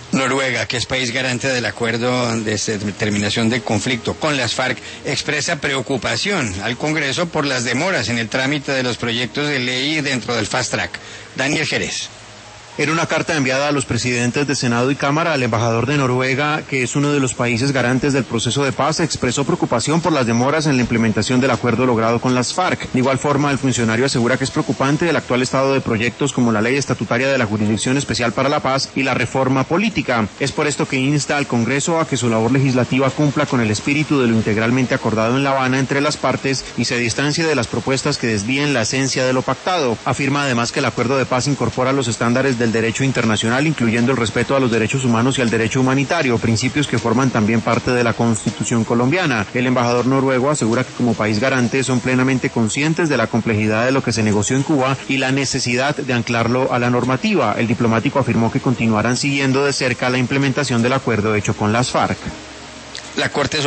Noruega, que es país garante del acuerdo de terminación del conflicto con las FARC, expresa preocupación al Congreso por las demoras en el trámite de los proyectos de ley dentro del Fast Track. Daniel Jerez. En una carta enviada a los presidentes de Senado y Cámara, el embajador de Noruega, que es uno de los países garantes del proceso de paz, expresó preocupación por las demoras en la implementación del acuerdo logrado con las FARC. De igual forma, el funcionario asegura que es preocupante el actual estado de proyectos como la Ley Estatutaria de la Jurisdicción Especial para la Paz y la reforma política. Es por esto que insta al Congreso a que su labor legislativa cumpla con el espíritu de lo integralmente acordado en La Habana entre las partes y se distancie de las propuestas que desvíen la esencia de lo pactado. Afirma además que el acuerdo de paz incorpora los estándares del derecho internacional, incluyendo el respeto a los derechos humanos y al derecho humanitario, principios que forman también parte de la Constitución colombiana. El embajador noruego asegura que como país garante son plenamente conscientes de la complejidad de lo que se negoció en Cuba y la necesidad de anclarlo a la normativa. El diplomático afirmó que continuarán siguiendo de cerca la implementación del acuerdo hecho con las FARC. La Corte